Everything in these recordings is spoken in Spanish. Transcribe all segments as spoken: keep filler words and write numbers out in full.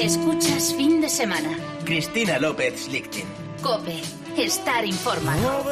Escuchas Fin de Semana. Cristina López Lichtin. COPE. Estar informado.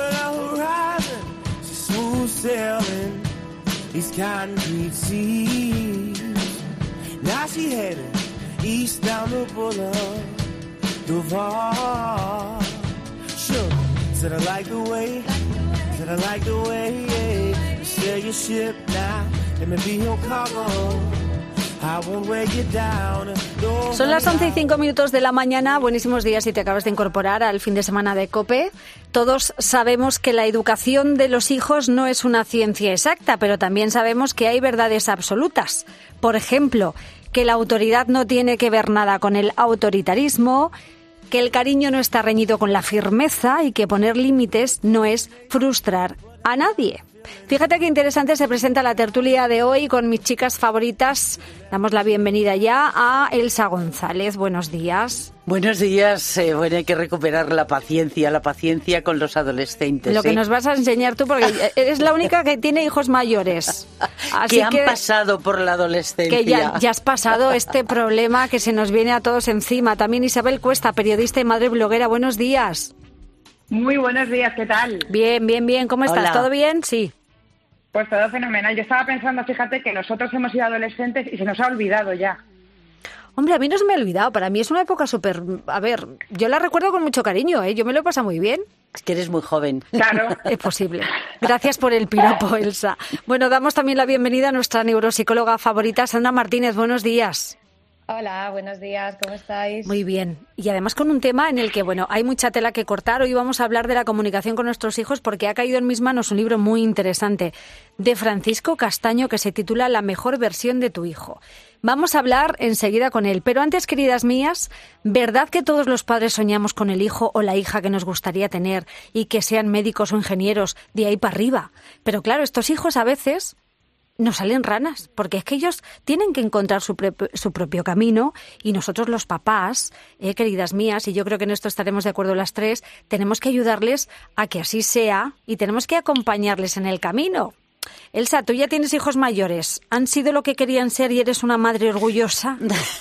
Son las once y cinco minutos de la mañana. Buenísimos días si te acabas de incorporar al fin de semana de COPE. Todos sabemos que la educación de los hijos no es una ciencia exacta, pero también sabemos que hay verdades absolutas. Por ejemplo, que la autoridad no tiene que ver nada con el autoritarismo, que el cariño no está reñido con la firmeza y que poner límites no es frustrar a nadie. Fíjate qué interesante se presenta la tertulia de hoy con mis chicas favoritas. Damos la bienvenida ya a Elsa González. Buenos días. Buenos días. Eh, bueno, hay que recuperar la paciencia, la paciencia con los adolescentes. Lo que ¿eh? nos vas a enseñar tú, porque eres la única que tiene hijos mayores. Así que han que, pasado por la adolescencia. Que ya, ya has pasado este problema que se nos viene a todos encima. También Isabel Cuesta, periodista y madre bloguera. Buenos días. Muy buenos días, ¿qué tal? Bien, bien, bien. ¿Cómo estás? Hola. ¿Todo bien? Sí. Pues todo fenomenal. Yo estaba pensando, fíjate, que nosotros hemos sido adolescentes y se nos ha olvidado ya. Hombre, a mí no se me ha olvidado. Para mí es una época súper... A ver, yo la recuerdo con mucho cariño, ¿eh? Yo me lo he pasado muy bien. Es que eres muy joven. Claro. Es posible. Gracias por el piropo, Elsa. Bueno, damos también la bienvenida a nuestra neuropsicóloga favorita, Sandra Martínez. Buenos días. Hola, buenos días, ¿cómo estáis? Muy bien. Y además con un tema en el que, bueno, hay mucha tela que cortar. Hoy vamos a hablar de la comunicación con nuestros hijos porque ha caído en mis manos un libro muy interesante de Francisco Castaño que se titula La mejor versión de tu hijo. Vamos a hablar enseguida con él. Pero antes, queridas mías, ¿verdad que todos los padres soñamos con el hijo o la hija que nos gustaría tener y que sean médicos o ingenieros de ahí para arriba? Pero claro, estos hijos a veces... nos salen ranas, porque es que ellos tienen que encontrar su, pre- su propio camino y nosotros los papás, eh, queridas mías, y yo creo que en esto estaremos de acuerdo las tres, tenemos que ayudarles a que así sea y tenemos que acompañarles en el camino. Elsa, tú ya tienes hijos mayores. ¿Han sido lo que querían ser y eres una madre orgullosa?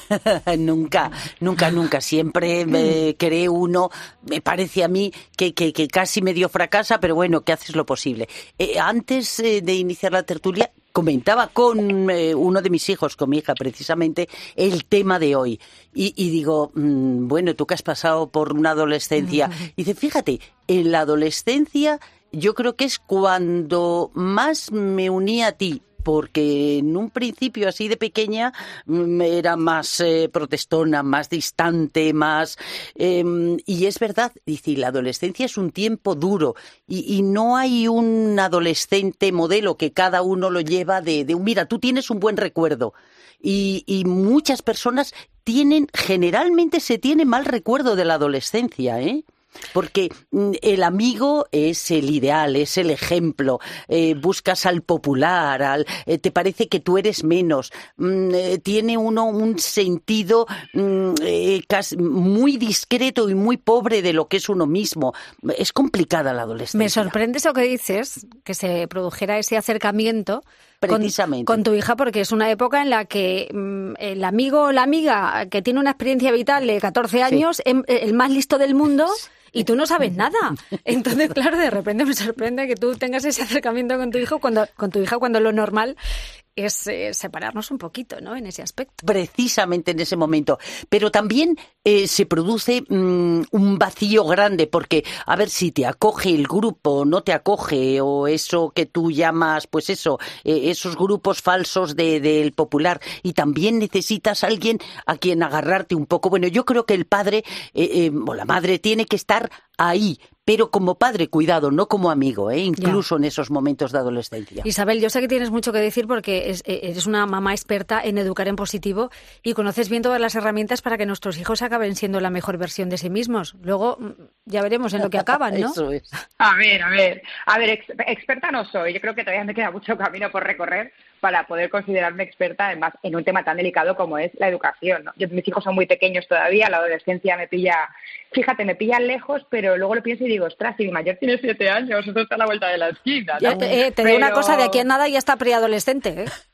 nunca, nunca, nunca. Siempre me cree uno, me parece a mí que, que, que casi medio fracasa, pero bueno, que haces lo posible. Eh, antes eh, de iniciar la tertulia, comentaba con eh, uno de mis hijos, con mi hija precisamente, el tema de hoy. Y, y digo, mmm, bueno, tú que has pasado por una adolescencia. Y dice, fíjate, en la adolescencia yo creo que es cuando más me uní a ti. Porque en un principio así de pequeña era más eh, protestona, más distante, más... Eh, y es verdad, dice, la adolescencia es un tiempo duro y, y no hay un adolescente modelo que cada uno lo lleva de, de mira, tú tienes un buen recuerdo. Y, y muchas personas tienen, generalmente se tiene mal recuerdo de la adolescencia, ¿eh? Porque el amigo es el ideal, es el ejemplo, eh, buscas al popular, al, eh, te parece que tú eres menos, mm, eh, tiene uno un sentido mm, eh, casi muy discreto y muy pobre de lo que es uno mismo. Es complicada la adolescencia. Me sorprende eso que dices, que se produjera ese acercamiento Precisamente. Con, con tu hija, porque es una época en la que mmm, el amigo o la amiga que tiene una experiencia vital de catorce años, sí. el, el más listo del mundo... y tú no sabes nada. Entonces, claro, de repente me sorprende que tú tengas ese acercamiento con tu hijo, cuando, con tu hija, cuando lo normal es eh, separarnos un poquito, ¿no? En ese aspecto. Precisamente en ese momento. Pero también eh, se produce mmm, un vacío grande, porque a ver si te acoge el grupo, no te acoge, o eso que tú llamas, pues eso, eh, esos grupos falsos de, del popular. Y también necesitas a alguien a quien agarrarte un poco. Bueno, yo creo que el padre eh, eh, o la madre tiene que estar ahí, pero como padre, cuidado, no como amigo, ¿eh? Incluso ya. En esos momentos de adolescencia. Isabel, yo sé que tienes mucho que decir porque es, eres una mamá experta en educar en positivo y conoces bien todas las herramientas para que nuestros hijos acaben siendo la mejor versión de sí mismos. Luego ya veremos en lo que acaban, ¿no? Eso es. A ver, a ver, a ver, ex, experta no soy. Yo creo que todavía me queda mucho camino por recorrer para poder considerarme experta, además, en un tema tan delicado como es la educación, ¿no? Yo, mis hijos son muy pequeños todavía, la adolescencia me pilla, fíjate, me pilla lejos, pero luego lo pienso y digo, ostras, si mi mayor tiene siete años, eso está a la vuelta de la esquina, ¿no? Ya, eh, te pero... digo una cosa, de aquí a nada ya está preadolescente, ¿eh?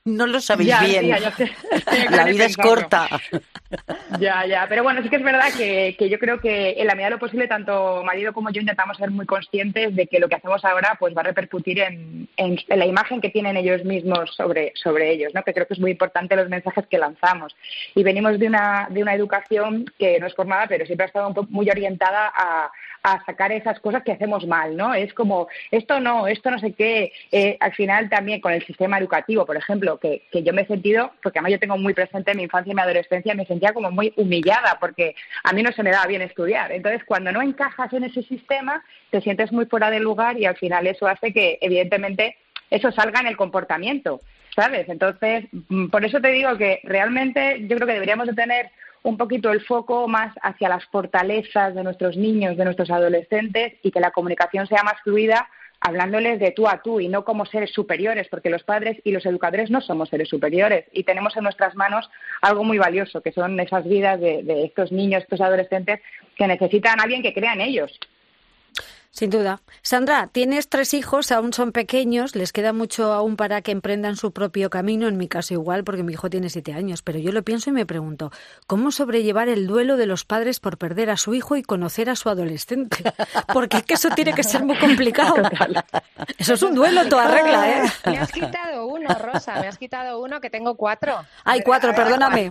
No lo sabéis ya, bien. Tía, ya sé. La vida es corta. Ya, ya. Pero bueno, sí que es verdad que, que yo creo que en la medida de lo posible, tanto marido como yo intentamos ser muy conscientes de que lo que hacemos ahora pues va a repercutir en, en, en la imagen que tienen ellos mismos sobre, sobre ellos, ¿no? Que creo que es muy importante los mensajes que lanzamos. Y venimos de una, de una educación que no es por nada, pero siempre ha estado un poco muy orientada a, a sacar esas cosas que hacemos mal, ¿no? Es como, esto no, esto no sé qué. Eh, al final también con el sistema educativo, por ejemplo, que, que yo me he sentido, porque además yo tengo muy presente en mi infancia y mi adolescencia, me sentía como muy humillada porque a mí no se me daba bien estudiar. Entonces, cuando no encajas en ese sistema, te sientes muy fuera de lugar y al final eso hace que, evidentemente, eso salga en el comportamiento, ¿sabes? Entonces, por eso te digo que realmente yo creo que deberíamos de tener un poquito el foco más hacia las fortalezas de nuestros niños, de nuestros adolescentes, y que la comunicación sea más fluida, hablándoles de tú a tú y no como seres superiores, porque los padres y los educadores no somos seres superiores y tenemos en nuestras manos algo muy valioso, que son esas vidas de, de estos niños, estos adolescentes que necesitan a alguien que crea en ellos. Sin duda. Sandra, tienes tres hijos, aún son pequeños, les queda mucho aún para que emprendan su propio camino, en mi caso igual, porque mi hijo tiene siete años, pero yo lo pienso y me pregunto, ¿cómo sobrellevar el duelo de los padres por perder a su hijo y conocer a su adolescente? Porque es que eso tiene que ser muy complicado. Eso es un duelo en toda regla, ¿eh? Me has quitado uno, Rosa, me has quitado uno que tengo cuatro. Ay, cuatro, perdóname.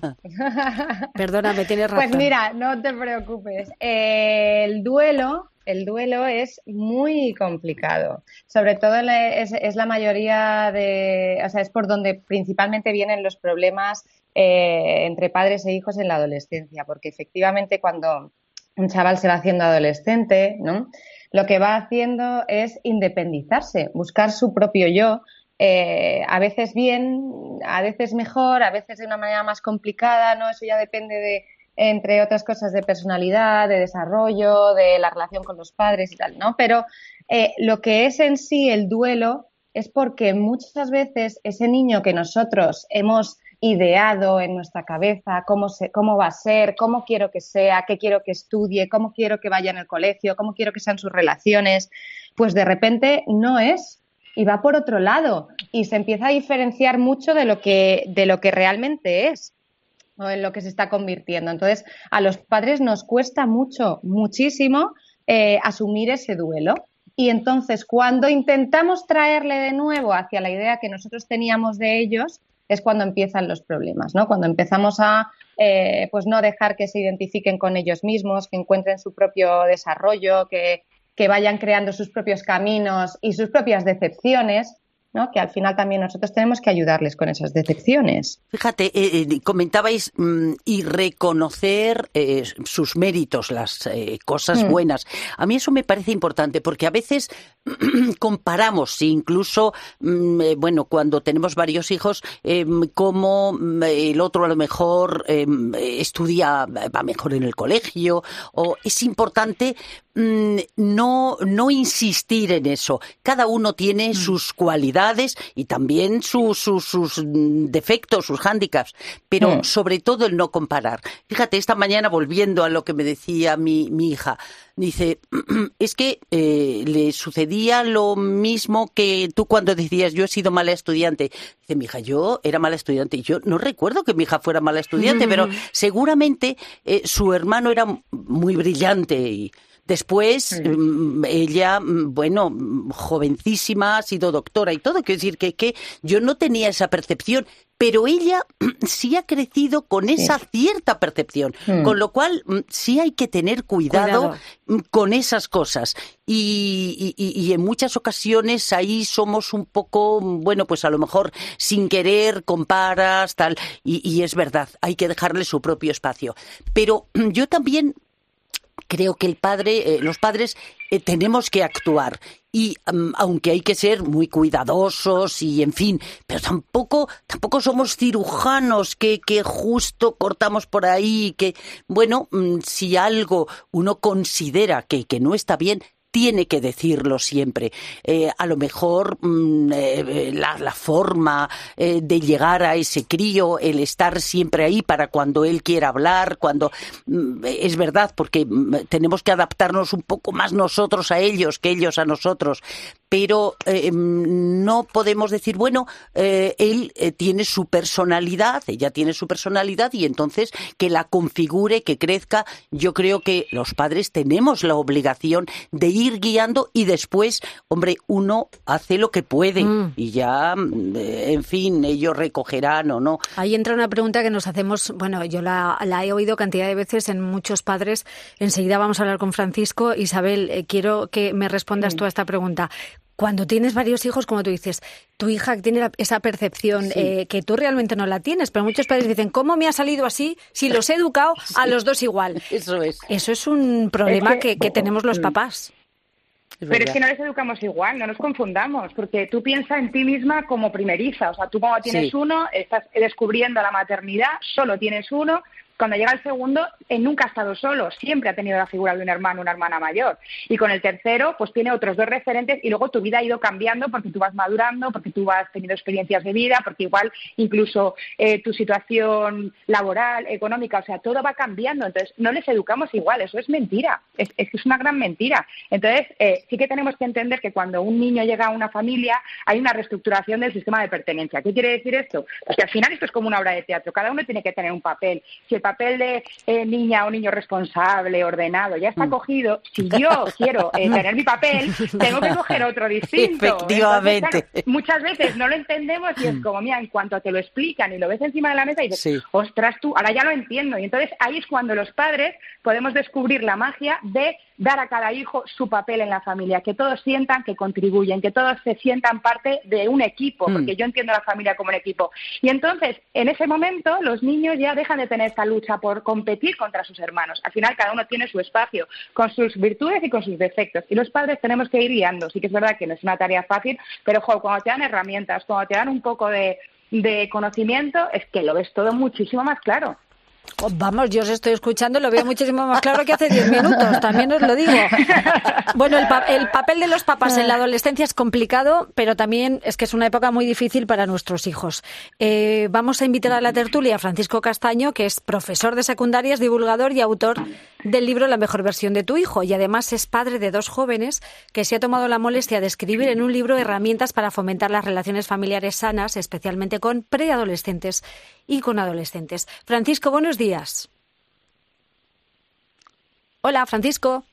Perdóname, tienes razón. Pues mira, no te preocupes. Eh, el duelo... El duelo es muy complicado, sobre todo es, es la mayoría de, o sea, es por donde principalmente vienen los problemas eh, entre padres e hijos en la adolescencia, porque efectivamente cuando un chaval se va haciendo adolescente, ¿no? Lo que va haciendo es independizarse, buscar su propio yo, eh, a veces bien, a veces mejor, a veces de una manera más complicada, ¿no? Eso ya depende de entre otras cosas de personalidad, de desarrollo, de la relación con los padres y tal, ¿no? Pero eh, lo que es en sí el duelo es porque muchas veces ese niño que nosotros hemos ideado en nuestra cabeza, cómo, se, cómo va a ser, cómo quiero que sea, qué quiero que estudie, cómo quiero que vaya en el colegio, cómo quiero que sean sus relaciones, pues de repente no es y va por otro lado y se empieza a diferenciar mucho de lo que, de lo que realmente es, o en lo que se está convirtiendo. Entonces, a los padres nos cuesta mucho, muchísimo eh, asumir ese duelo. Y entonces, cuando intentamos traerle de nuevo hacia la idea que nosotros teníamos de ellos, es cuando empiezan los problemas, ¿no? Cuando empezamos a eh, pues no dejar que se identifiquen con ellos mismos, que encuentren su propio desarrollo, que, que vayan creando sus propios caminos y sus propias decepciones, ¿no? Que al final también nosotros tenemos que ayudarles con esas decepciones. Fíjate, eh, eh, comentabais mmm, y reconocer eh, sus méritos, las eh, cosas mm. buenas. A mí eso me parece importante porque a veces comparamos, incluso, mmm, eh, bueno, cuando tenemos varios hijos, eh, como el otro a lo mejor eh, estudia, va mejor en el colegio, o es importante mmm, no, no insistir en eso. Cada uno tiene mm. sus cualidades y también sus, sus, sus defectos, sus hándicaps, pero mm. sobre todo el no comparar. Fíjate, esta mañana, volviendo a lo que me decía mi, mi hija, dice, es que eh, le sucedía lo mismo que tú cuando decías, yo he sido mala estudiante. Dice, mi hija, yo era mala estudiante. Y yo no recuerdo que mi hija fuera mala estudiante, mm. pero seguramente eh, su hermano era muy brillante y después, sí. ella, bueno, jovencísima, ha sido doctora y todo. Quiero decir que, que yo no tenía esa percepción, pero ella sí ha crecido con esa sí. cierta percepción. Mm. Con lo cual, sí hay que tener cuidado, cuidado. con esas cosas. Y, y, y en muchas ocasiones ahí somos un poco, bueno, pues a lo mejor sin querer comparas, tal. Y, y es verdad, hay que dejarle su propio espacio. Pero yo también creo que el padre, eh, los padres eh, tenemos que actuar y um, aunque hay que ser muy cuidadosos y en fin, pero tampoco tampoco somos cirujanos que, que justo cortamos por ahí, que bueno, um, si algo uno considera que, que no está bien, tiene que decirlo siempre. Eh, a lo mejor mmm, eh, la, la forma eh, de llegar a ese crío, el estar siempre ahí para cuando él quiera hablar, cuando mmm, es verdad, porque mmm, tenemos que adaptarnos un poco más nosotros a ellos que ellos a nosotros, pero eh, no podemos decir, bueno, eh, él eh, tiene su personalidad, ella tiene su personalidad y entonces que la configure, que crezca. Yo creo que los padres tenemos la obligación de ir guiando y después, hombre, uno hace lo que puede mm. y ya, en fin, ellos recogerán o no. Ahí entra una pregunta que nos hacemos, bueno, yo la, la he oído cantidad de veces en muchos padres. Enseguida vamos a hablar con Francisco. Isabel, eh, quiero que me respondas mm. tú a esta pregunta. Cuando tienes varios hijos, como tú dices, tu hija tiene esa percepción sí. eh, que tú realmente no la tienes, pero muchos padres dicen, ¿cómo me ha salido así si los he educado sí. a los dos igual? Eso es. Eso es un problema es que, que, que tenemos los papás. Es pero es que no les educamos igual, no nos confundamos, porque tú piensas en ti misma como primeriza, o sea, tú cuando tienes sí. uno, estás descubriendo la maternidad, solo tienes uno. Cuando llega el segundo, eh, nunca ha estado solo, siempre ha tenido la figura de un hermano, una hermana mayor. Y con el tercero, pues tiene otros dos referentes y luego tu vida ha ido cambiando porque tú vas madurando, porque tú vas teniendo experiencias de vida, porque igual incluso eh, tu situación laboral, económica, o sea, todo va cambiando. Entonces, no les educamos igual, eso es mentira, es, es, es una gran mentira. Entonces, eh, sí que tenemos que entender que cuando un niño llega a una familia, hay una reestructuración del sistema de pertenencia. ¿Qué quiere decir esto? Pues que al final esto es como una obra de teatro, cada uno tiene que tener un papel. Si el papel de eh, niña o niño responsable, ordenado, ya está cogido. Si yo quiero eh, tener mi papel, tengo que coger otro distinto. Efectivamente. Entonces, claro, muchas veces no lo entendemos y es como, mira, en cuanto te lo explican y lo ves encima de la mesa y dices, sí. ostras tú, ahora ya lo entiendo. Y entonces ahí es cuando los padres podemos descubrir la magia de dar a cada hijo su papel en la familia, que todos sientan que contribuyen, que todos se sientan parte de un equipo, mm. porque yo entiendo a la familia como un equipo. Y entonces, en ese momento, los niños ya dejan de tener esta lucha por competir contra sus hermanos. Al final, cada uno tiene su espacio, con sus virtudes y con sus defectos. Y los padres tenemos que ir guiando. Sí que es verdad que no es una tarea fácil, pero jo, cuando te dan herramientas, cuando te dan un poco de, de conocimiento, es que lo ves todo muchísimo más claro. Oh, vamos, yo os estoy escuchando, lo veo muchísimo más claro que hace diez minutos, también os lo digo. Bueno, el, pa- el papel de los papás en la adolescencia es complicado, pero también es que es una época muy difícil para nuestros hijos. Eh, vamos a invitar a la tertulia a Francisco Castaño, que es profesor de secundarias, divulgador y autor del libro La mejor versión de tu hijo, y además es padre de dos jóvenes que se ha tomado la molestia de escribir en un libro herramientas para fomentar las relaciones familiares sanas, especialmente con preadolescentes y con adolescentes. Francisco, buenos días. Hola, Francisco.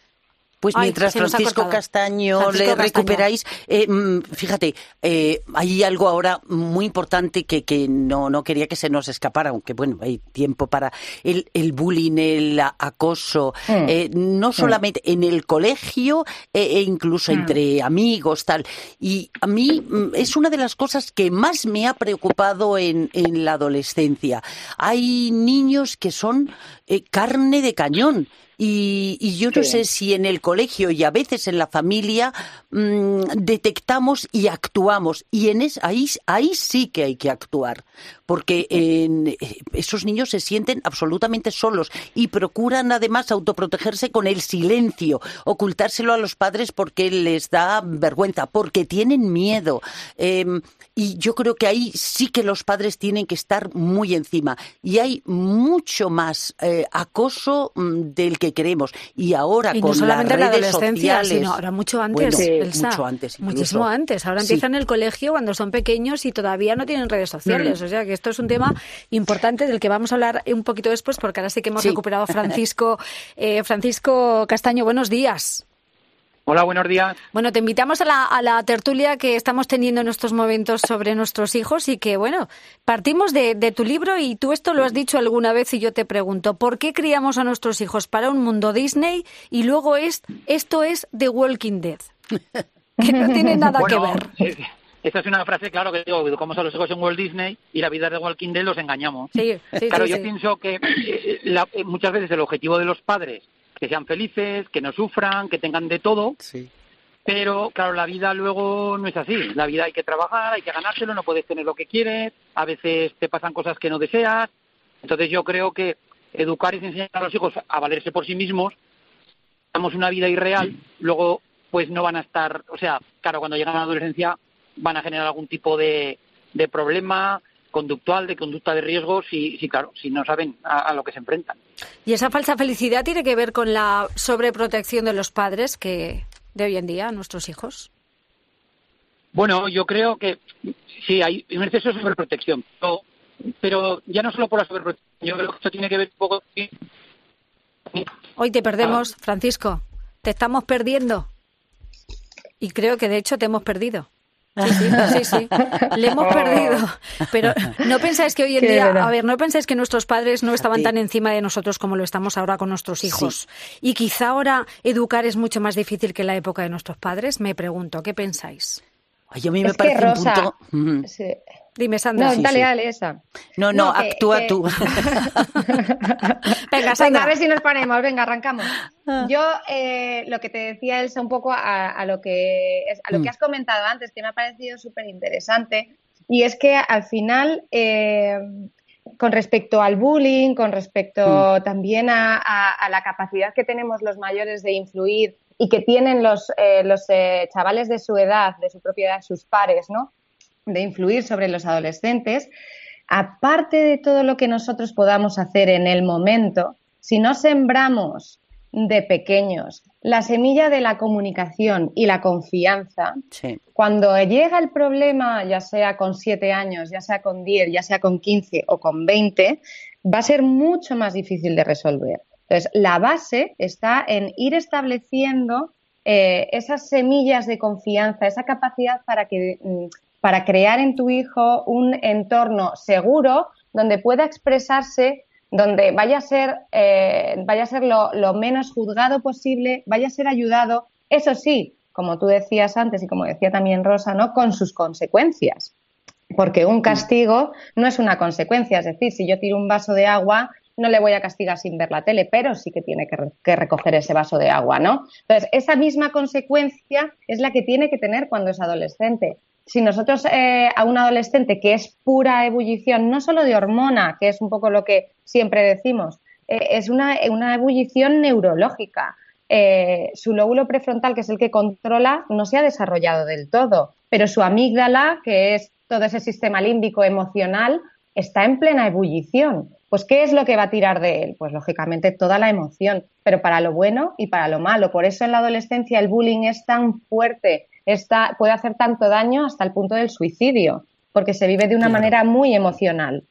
Pues Ay, mientras Francisco Castaño Francisco le recuperáis, eh, fíjate, eh, hay algo ahora muy importante que, que no, no quería que se nos escapara, aunque bueno, hay tiempo para el, el bullying, el acoso, mm. eh, no solamente mm. en el colegio eh, e incluso mm. entre amigos, tal. Y a mí es una de las cosas que más me ha preocupado en, en la adolescencia. Hay niños que son eh, carne de cañón. Y, y yo no sí. sé si en el colegio y a veces en la familia mmm, detectamos y actuamos. Y en es, ahí, ahí sí que hay que actuar. Porque en, esos niños se sienten absolutamente solos y procuran además autoprotegerse con el silencio, ocultárselo a los padres porque les da vergüenza, porque tienen miedo. Eh, y yo creo que ahí sí que los padres tienen que estar muy encima. Y hay mucho más eh, acoso mmm, del que queremos. Y ahora y con no solamente las redes la adolescencia, sociales, sino ahora mucho antes, bueno, sí, Elsa, mucho antes incluso. Muchísimo antes. Ahora Sí. empiezan el colegio cuando son pequeños y todavía no tienen redes sociales. Mm. O sea que esto es un tema importante del que vamos a hablar un poquito después, porque ahora sí que hemos sí. recuperado a Francisco. Eh, Francisco Castaño, buenos días. Hola, buenos días. Bueno, te invitamos a la, a la tertulia que estamos teniendo en estos momentos sobre nuestros hijos y que, bueno, partimos de, de tu libro y tú esto lo has dicho alguna vez y yo te pregunto, ¿por qué criamos a nuestros hijos para un mundo Disney y luego es esto es The Walking Dead? Que no tiene nada bueno, que ver. Eh, esta es una frase, claro, que digo, educamos a los hijos en Walt Disney y la vida de Walking Dead los engañamos. Sí, sí, claro, sí, yo sí. pienso que eh, la, eh, muchas veces el objetivo de los padres que sean felices, que no sufran, que tengan de todo, sí. pero claro, la vida luego no es así. La vida hay que trabajar, hay que ganárselo, no puedes tener lo que quieres, a veces te pasan cosas que no deseas. Entonces yo creo que educar es enseñar a los hijos a valerse por sí mismos damos una vida irreal, luego pues no van a estar, o sea, claro, cuando llegan a la adolescencia van a generar algún tipo de, de problema conductual, de conducta de riesgo, si, si claro, si no saben a, a lo que se enfrentan. ¿Y esa falsa felicidad tiene que ver con la sobreprotección de los padres que de hoy en día a nuestros hijos? Bueno, yo creo que sí, hay un exceso de sobreprotección, pero, pero ya no solo por la sobreprotección, yo creo que esto tiene que ver un poco... Hoy te perdemos, Francisco, te estamos perdiendo. Y creo que de hecho te hemos perdido. Sí, sí, sí, sí. Le hemos oh. perdido. Pero no pensáis que hoy en Qué día, verdad. a ver, no pensáis que nuestros padres no estaban sí. tan encima de nosotros como lo estamos ahora con nuestros hijos. Sí. Y quizá ahora educar es mucho más difícil que en la época de nuestros padres. Me pregunto, ¿qué pensáis? Ay, a mí me es parece que, Rosa, un punto... Sí. Dime, Sandra. No, sí, dale, sí. dale, esa. No, no, no que, actúa que... tú. Venga, Sandra. Venga, a ver si nos ponemos. Venga, arrancamos. Yo, eh, lo que te decía, Elsa, un poco a, a lo que es, a lo que has comentado antes, que me ha parecido súper interesante, y es que al final, eh, con respecto al bullying, con respecto mm. también a, a, a la capacidad que tenemos los mayores de influir y que tienen los, eh, los eh, chavales de su edad, de su propia edad, sus pares, ¿no?, de influir sobre los adolescentes, aparte de todo lo que nosotros podamos hacer en el momento, si no sembramos de pequeños la semilla de la comunicación y la confianza, sí. cuando llega el problema, ya sea con siete años, ya sea con diez, ya sea con quince o con veinte, va a ser mucho más difícil de resolver. Entonces, la base está en ir estableciendo eh, esas semillas de confianza, esa capacidad para que... Mm, para crear en tu hijo un entorno seguro donde pueda expresarse, donde vaya a ser, eh, vaya a ser lo, lo menos juzgado posible, vaya a ser ayudado, eso sí, como tú decías antes y como decía también Rosa, ¿no?, con sus consecuencias, porque un castigo no es una consecuencia, es decir, si yo tiro un vaso de agua, no le voy a castigar sin ver la tele, pero sí que tiene que, re- que recoger ese vaso de agua, ¿no? Entonces, esa misma consecuencia es la que tiene que tener cuando es adolescente. Si nosotros eh, a un adolescente que es pura ebullición, no solo de hormona, que es un poco lo que siempre decimos, eh, es una, una ebullición neurológica. Eh, su lóbulo prefrontal, que es el que controla, no se ha desarrollado del todo, pero su amígdala, que es todo ese sistema límbico emocional, está en plena ebullición. Pues, ¿qué es lo que va a tirar de él? Pues, lógicamente, toda la emoción, pero para lo bueno y para lo malo. Por eso en la adolescencia el bullying es tan fuerte, está, puede hacer tanto daño hasta el punto del suicidio, porque se vive de una claro. manera muy emocional.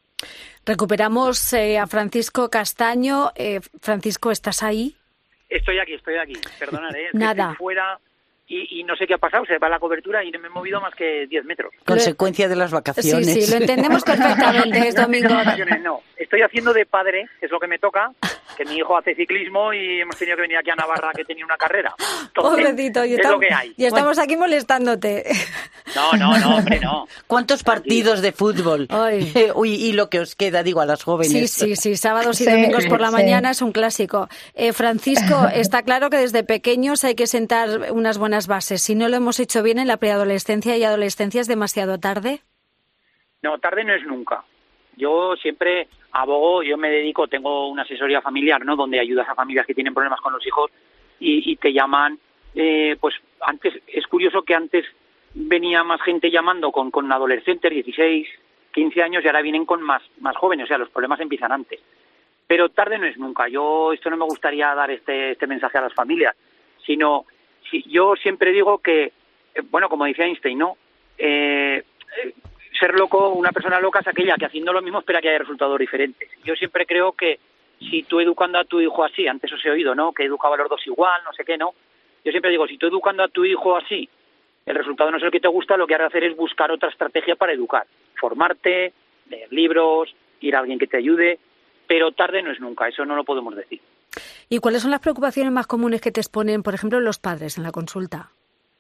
Recuperamos eh, a Francisco Castaño. Eh, Francisco, ¿estás ahí? Estoy aquí, estoy aquí. Perdonad, ¿eh? Nada. Estoy fuera y, y no sé qué ha pasado. Se va la cobertura y no me he movido más que diez metros. Consecuencia de las vacaciones. Sí, sí, lo entendemos perfectamente. Es domingo. No, estoy haciendo de padre, es lo que me toca, que mi hijo hace ciclismo y hemos tenido que venir aquí a Navarra que tenía una carrera. Entonces, Pobrecito, y, es estamos, lo que hay. y estamos bueno. aquí molestándote. No, no, no, hombre, no. ¿Cuántos partidos de fútbol? Ay. Uy, y lo que os queda, digo, a las jóvenes. Sí, sí, sí, sábados y sí, domingos por la sí. mañana es un clásico. Eh, Francisco, está claro que desde pequeños hay que sentar unas buenas bases. Si no lo hemos hecho bien en la preadolescencia y adolescencia, ¿es demasiado tarde? No, tarde no es nunca. Yo siempre abogo, yo me dedico, tengo una asesoría familiar, ¿no?, donde ayudas a familias que tienen problemas con los hijos y, y te llaman, eh, pues antes, es curioso que antes venía más gente llamando con, con adolescentes, dieciséis, quince años, y ahora vienen con más, más jóvenes, o sea, los problemas empiezan antes. Pero tarde no es nunca. Yo, esto no me gustaría dar este, este mensaje a las familias, sino, si, yo siempre digo que, eh, bueno, como decía Einstein, ¿no?, eh, eh, ser loco, una persona loca es aquella que haciendo lo mismo espera que haya resultados diferentes. Yo siempre creo que si tú educando a tu hijo así, antes os he oído, ¿no?, que educaba a los dos igual, no sé qué, ¿no? Yo siempre digo, si tú educando a tu hijo así, el resultado no es el que te gusta, lo que has de hacer es buscar otra estrategia para educar. Formarte, leer libros, ir a alguien que te ayude, pero tarde no es nunca, eso no lo podemos decir. ¿Y cuáles son las preocupaciones más comunes que te exponen, por ejemplo, los padres en la consulta?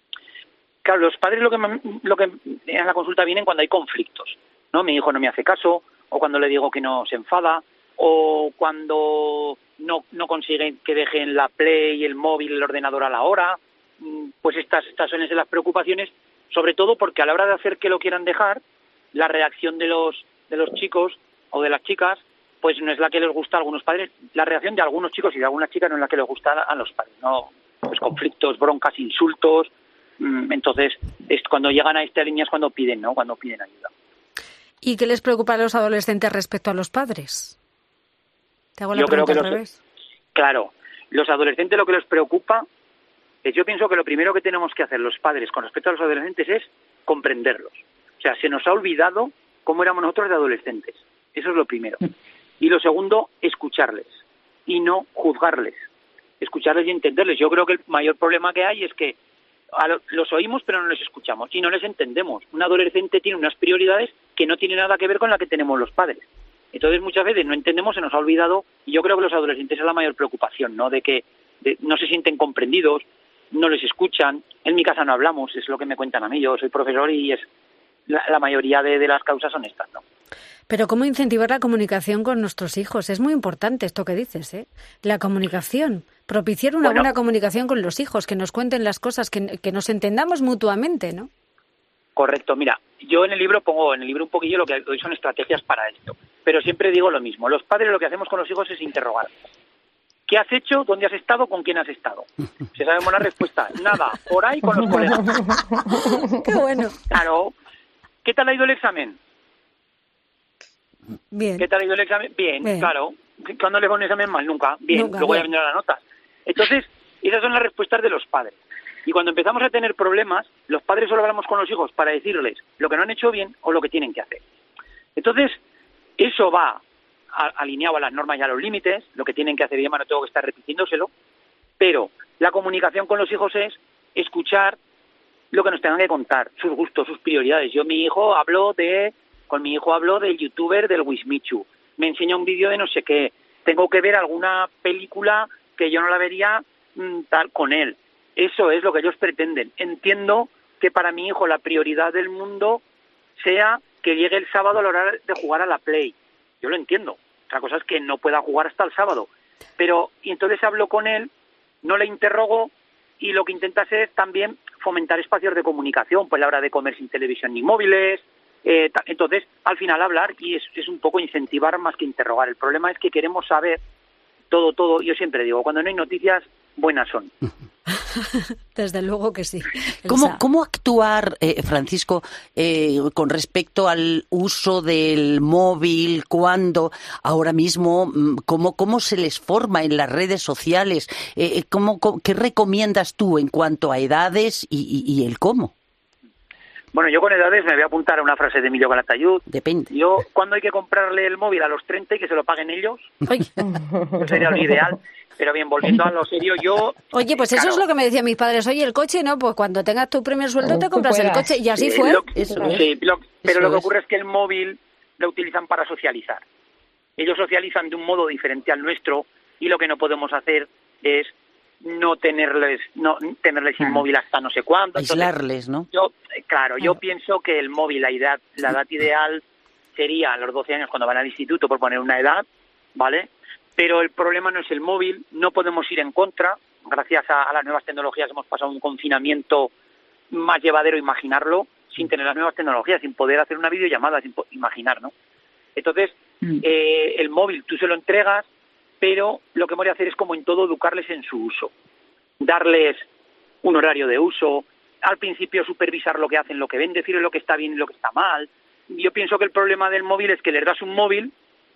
Claro, los padres lo que, lo que en la consulta vienen cuando hay conflictos, ¿no? Mi hijo no me hace caso, o cuando le digo que no se enfada, o cuando no, no consiguen que dejen la Play, el móvil, el ordenador a la hora. Pues estas, estas suelen ser las preocupaciones, sobre todo porque a la hora de hacer que lo quieran dejar, la reacción de los, de los chicos o de las chicas pues no es la que les gusta a algunos padres. La reacción de algunos chicos y de algunas chicas no es la que les gusta a los padres, ¿no? Pues conflictos, broncas, insultos. Entonces, es cuando llegan a esta línea es cuando piden, ¿no? Cuando piden ayuda. ¿Y qué les preocupa a los adolescentes respecto a los padres? ¿Te hago la yo creo pregunta que al los, revés? Claro, los adolescentes lo que les preocupa es, yo pienso que lo primero que tenemos que hacer los padres con respecto a los adolescentes es comprenderlos. O sea, se nos ha olvidado cómo éramos nosotros de adolescentes. Eso es lo primero. Y lo segundo, escucharles y no juzgarles. Escucharles y entenderles. Yo creo que el mayor problema que hay es que a lo, los oímos pero no les escuchamos y no les entendemos. Un adolescente tiene unas prioridades que no tienen nada que ver con la que tenemos los padres. Entonces muchas veces no entendemos, se nos ha olvidado, y yo creo que los adolescentes es la mayor preocupación, ¿no? De que de, no se sienten comprendidos, no les escuchan. En mi casa no hablamos, es lo que me cuentan a mí. Yo soy profesor y es la, la mayoría de, de las causas son estas, ¿no? Pero ¿cómo incentivar la comunicación con nuestros hijos? Es muy importante esto que dices, ¿eh? La comunicación. Propiciar una bueno, buena comunicación con los hijos, que nos cuenten las cosas, que, que nos entendamos mutuamente, ¿no? Correcto. Mira, yo en el libro pongo, en el libro un poquillo lo que doy son estrategias para esto. Pero siempre digo lo mismo. Los padres lo que hacemos con los hijos es interrogar. ¿Qué has hecho? ¿Dónde has estado? ¿Con quién has estado? Si sabemos la respuesta, nada, por ahí con los colegas. ¡Qué bueno! Claro. ¿Qué tal ha ido el examen? Bien. ¿Qué tal ha ido el examen? Bien, Bien. Claro. ¿Cuándo le va un examen mal? Nunca. Bien, Nunca, luego bien. ya vendrán las notas. Entonces, esas son las respuestas de los padres. Y cuando empezamos a tener problemas, los padres solo hablamos con los hijos para decirles lo que no han hecho bien o lo que tienen que hacer. Entonces, eso va a, alineado a las normas y a los límites, lo que tienen que hacer y demás, no tengo que estar repitiéndoselo, pero la comunicación con los hijos es escuchar lo que nos tengan que contar, sus gustos, sus prioridades. Yo, mi hijo, hablo de, con mi hijo hablo del youtuber del Wismichu, me enseña un vídeo de no sé qué, tengo que ver alguna película que yo no la vería mmm, tal con él. Eso es lo que ellos pretenden. Entiendo que para mi hijo la prioridad del mundo sea que llegue el sábado a la hora de jugar a la Play. Yo lo entiendo. Otra cosa es que no pueda jugar hasta el sábado. Pero, y entonces hablo con él, no le interrogo, y lo que intentas es también fomentar espacios de comunicación, pues la hora de comer sin televisión ni móviles. Eh, entonces, al final hablar, y es, es un poco incentivar más que interrogar. El problema es que queremos saber todo, todo. Yo siempre digo, cuando no hay noticias, buenas son. Desde luego que sí. ¿Cómo, cómo actuar, eh, Francisco, eh, con respecto al uso del móvil? ¿Cuándo? Ahora mismo, ¿cómo, cómo se les forma en las redes sociales? Eh, ¿cómo, cómo, ¿Qué recomiendas tú en cuanto a edades y, y, y el cómo? Bueno, yo con edades me voy a apuntar a una frase de Emilio Calatayud. Depende. Yo, ¿cuándo hay que comprarle el móvil? A los treinta y que se lo paguen ellos. Eso sería lo ideal. Pero bien, volviendo a lo serio, yo... Oye, pues claro, eso es lo que me decían mis padres. Oye, el coche, ¿no? Pues cuando tengas tu primer sueldo te compras el coche. Y así eh, fue. Lo, eso sí, lo, pero eso lo que es. ocurre es que el móvil lo utilizan para socializar. Ellos socializan de un modo diferente al nuestro, y lo que no podemos hacer es no tenerles no tenerles ah. el móvil hasta no sé cuándo. Aislarles, ¿no? Yo, claro, yo pienso que el móvil, la edad, la edad ideal sería a los doce años cuando van al instituto, por poner una edad, ¿vale? Pero el problema no es el móvil, no podemos ir en contra. Gracias a, a las nuevas tecnologías hemos pasado un confinamiento más llevadero, imaginarlo, sin tener las nuevas tecnologías, sin poder hacer una videollamada, sin imaginar, ¿no? Entonces, mm. eh, el móvil tú se lo entregas, pero lo que hemos de hacer es, como en todo, educarles en su uso. Darles un horario de uso, al principio supervisar lo que hacen, lo que ven, decirles lo que está bien y lo que está mal. Yo pienso que el problema del móvil es que les das un móvil,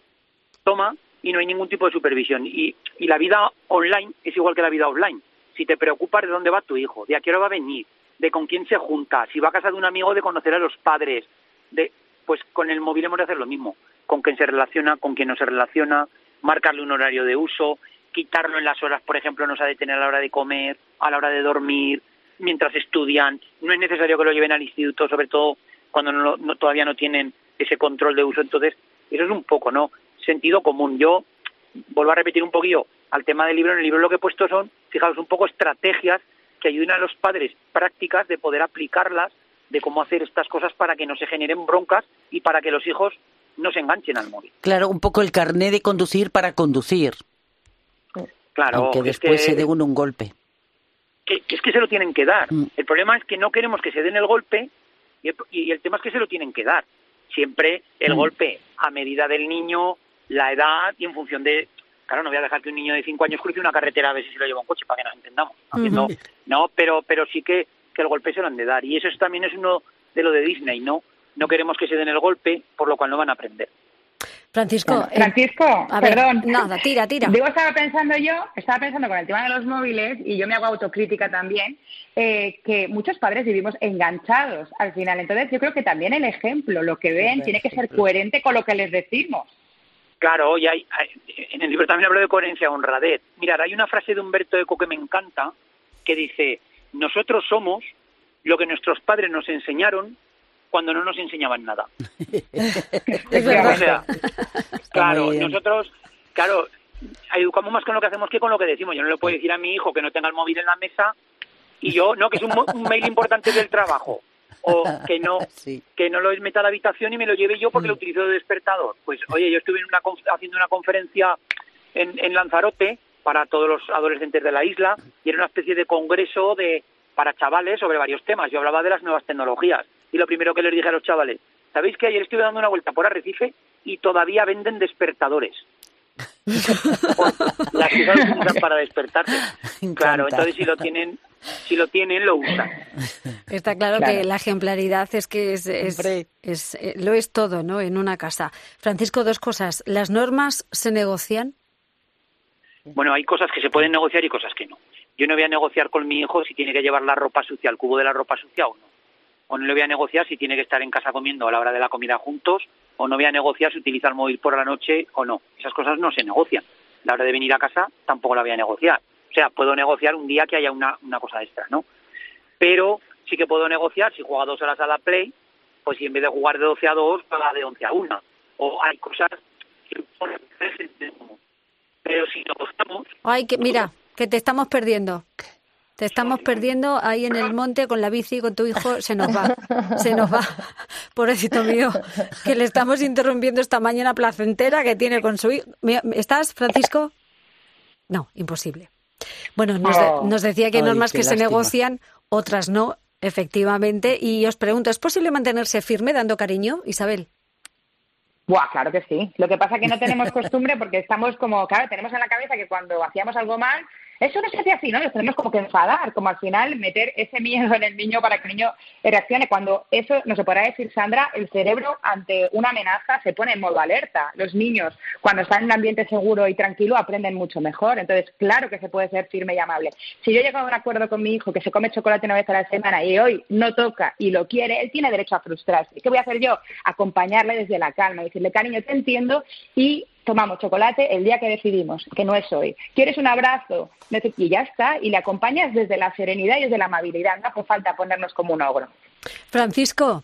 toma, y no hay ningún tipo de supervisión. Y, y la vida online es igual que la vida offline. Si te preocupas de dónde va tu hijo, de a qué hora va a venir, de con quién se junta, si va a casa de un amigo, de conocer a los padres, de pues con el móvil hemos de hacer lo mismo. Con quién se relaciona, con quién no se relaciona, marcarle un horario de uso, quitarlo en las horas, por ejemplo, no se ha de tener a la hora de comer, a la hora de dormir, mientras estudian. No es necesario que lo lleven al instituto, sobre todo cuando no, no, todavía no tienen ese control de uso. Entonces, eso es un poco, ¿no? Sentido común. Yo vuelvo a repetir un poquillo al tema del libro. En el libro lo que he puesto son, fijaos, un poco estrategias que ayuden a los padres, prácticas de poder aplicarlas, de cómo hacer estas cosas para que no se generen broncas y para que los hijos no se enganchen al móvil. Claro, un poco el carné de conducir para conducir. Claro. Aunque después es que, se dé uno un golpe. Que, es que se lo tienen que dar. Mm. El problema es que no queremos que se den el golpe y el, y el tema es que se lo tienen que dar. Siempre el mm. golpe a medida del niño, la edad y en función de... Claro, no voy a dejar que un niño de cinco años cruce una carretera a ver si se lo lleva un coche, para que nos entendamos. Haciendo, uh-huh. No, pero pero sí que, que el golpe se lo han de dar. Y eso es, también es uno de lo de Disney, ¿no? No queremos que se den el golpe, por lo cual no van a aprender. Francisco, eh, Francisco, a ver, perdón. Nada, tira, tira. Digo, estaba pensando yo, estaba pensando con el tema de los móviles, y yo me hago autocrítica también, eh, que muchos padres vivimos enganchados al final. Entonces, yo creo que también el ejemplo, lo que ven, tiene que ser coherente con lo que les decimos. Claro, y hay, hay, en el libro también hablo de coherencia, honradez. Mirad, hay una frase de Humberto Eco que me encanta, que dice, nosotros somos lo que nuestros padres nos enseñaron cuando no nos enseñaban nada. Es verdad. O sea, claro, nosotros, claro, educamos más con lo que hacemos que con lo que decimos. Yo no le puedo decir a mi hijo que no tenga el móvil en la mesa y yo, no, que es un, un mail importante del trabajo. O que no sí. que no lo meta a la habitación y me lo lleve yo porque mm. lo utilizo de despertador. Pues, oye, yo estuve en una haciendo una conferencia en, en Lanzarote para todos los adolescentes de la isla y era una especie de congreso de para chavales sobre varios temas. Yo hablaba de las nuevas tecnologías y lo primero que les dije a los chavales, ¿sabéis que ayer estuve dando una vuelta por Arrecife y todavía venden despertadores? Las que se usan para despertarse. Claro, entonces si lo tienen si lo tienen lo usan. Está claro, claro. que la ejemplaridad es que es, es, es, es eh, lo es todo, ¿no? En una casa. Francisco, dos cosas. ¿Las normas se negocian? Bueno, hay cosas que se pueden negociar y cosas que no. Yo no voy a negociar con mi hijo si tiene que llevar la ropa sucia al cubo de la ropa sucia o no. O no le voy a negociar si tiene que estar en casa comiendo a la hora de la comida juntos, o no voy a negociar si utiliza el móvil por la noche o no. Esas cosas no se negocian. La hora de venir a casa tampoco la voy a negociar. O sea, puedo negociar un día que haya una, una cosa extra, ¿no? Pero sí que puedo negociar si juega dos horas a la Play, pues si en vez de jugar de doce a dos, juega de once a una. O hay cosas que... Pero si negociamos... Ay, que mira, que te estamos perdiendo. Te estamos perdiendo ahí en el monte con la bici, con tu hijo, se nos va, se nos va. Pobrecito mío, que le estamos interrumpiendo esta mañana placentera que tiene con su hijo. ¿Estás, Francisco? No, imposible. Bueno, nos, de, nos decía que hay normas que se negocian, otras no, efectivamente. Y os pregunto, ¿es posible mantenerse firme dando cariño, Isabel? Buah, claro que sí. Lo que pasa es que no tenemos costumbre porque estamos como, claro, tenemos en la cabeza que cuando hacíamos algo mal, eso no se hace así, ¿no? Nos tenemos como que enfadar, como al final meter ese miedo en el niño para que el niño reaccione. Cuando eso, no se podrá decir, Sandra, el cerebro ante una amenaza se pone en modo alerta. Los niños, cuando están en un ambiente seguro y tranquilo, aprenden mucho mejor. Entonces, claro que se puede ser firme y amable. Si yo he llegado a un acuerdo con mi hijo que se come chocolate una vez a la semana y hoy no toca y lo quiere, él tiene derecho a frustrarse. ¿Qué voy a hacer yo? Acompañarle desde la calma y decirle, cariño, te entiendo y tomamos chocolate el día que decidimos, que no es hoy. ¿Quieres un abrazo? Y ya está, y le acompañas desde la serenidad y desde la amabilidad. No hace falta ponernos como un ogro. Francisco.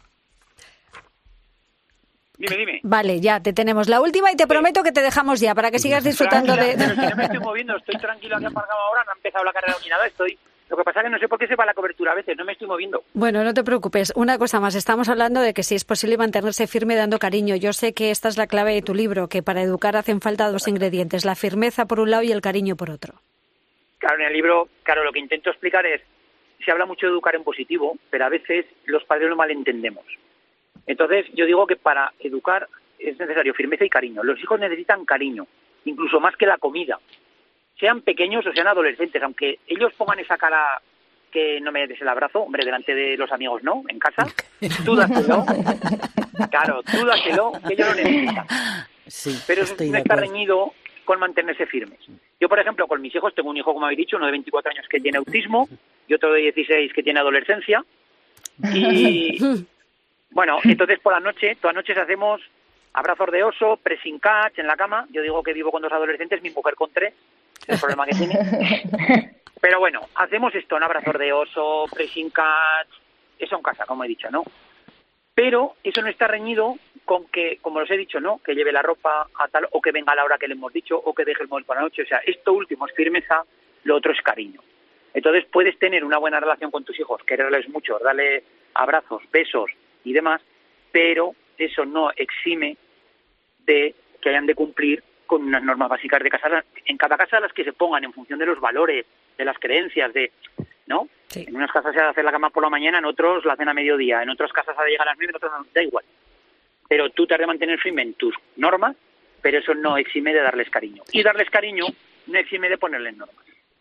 Dime, dime. Vale, ya, te tenemos la última y te prometo que te dejamos ya, para que sigas disfrutando Tranquila, de... Pero si no me estoy moviendo, estoy tranquilo aquí aparcado ahora, no ha empezado la carrera ni nada, estoy... Lo que pasa es que no sé por qué se va la cobertura a veces, no me estoy moviendo. Bueno, no te preocupes. Una cosa más, estamos hablando de que si es posible mantenerse firme dando cariño. Yo sé que esta es la clave de tu libro, que para educar hacen falta dos ingredientes, la firmeza por un lado y el cariño por otro. Claro, en el libro, claro, lo que intento explicar es, se habla mucho de educar en positivo, pero a veces los padres lo malentendemos. Entonces, yo digo que para educar es necesario firmeza y cariño. Los hijos necesitan cariño, incluso más que la comida. Sean pequeños o sean adolescentes, aunque ellos pongan esa cara que no me des el abrazo, hombre, delante de los amigos, ¿no? En casa, tú dáselo. Claro, tú dáselo, que ellos lo necesitan. Sí, pero eso no está reñido con mantenerse firmes. Yo, por ejemplo, con mis hijos, tengo un hijo, como habéis dicho, uno de veinticuatro años que tiene autismo y otro de dieciséis que tiene adolescencia. Y, bueno, entonces por la noche, todas las noches hacemos abrazos de oso, pressing catch en la cama. Yo digo que vivo con dos adolescentes, mi mujer con tres. El problema que tiene. Pero bueno, hacemos esto, un abrazor de oso, pressing catch, eso en casa, como he dicho, ¿no? Pero eso no está reñido con que, como os he dicho, ¿no? Que lleve la ropa a tal, o que venga a la hora que le hemos dicho, o que deje el móvil por la noche. O sea, esto último es firmeza, lo otro es cariño. Entonces puedes tener una buena relación con tus hijos, quererles mucho, darle abrazos, besos y demás, pero eso no exime de que hayan de cumplir con unas normas básicas de casa, en cada casa las que se pongan en función de los valores, de las creencias, de, ¿no? Sí. En unas casas se ha de hacer la cama por la mañana, en otros la hacen a mediodía, en otras casas ha de llegar a las nueve, en otras no, da igual. Pero tú te has de mantener firme en tus normas pero eso no exime de darles cariño. Y darles cariño no exime de ponerles normas.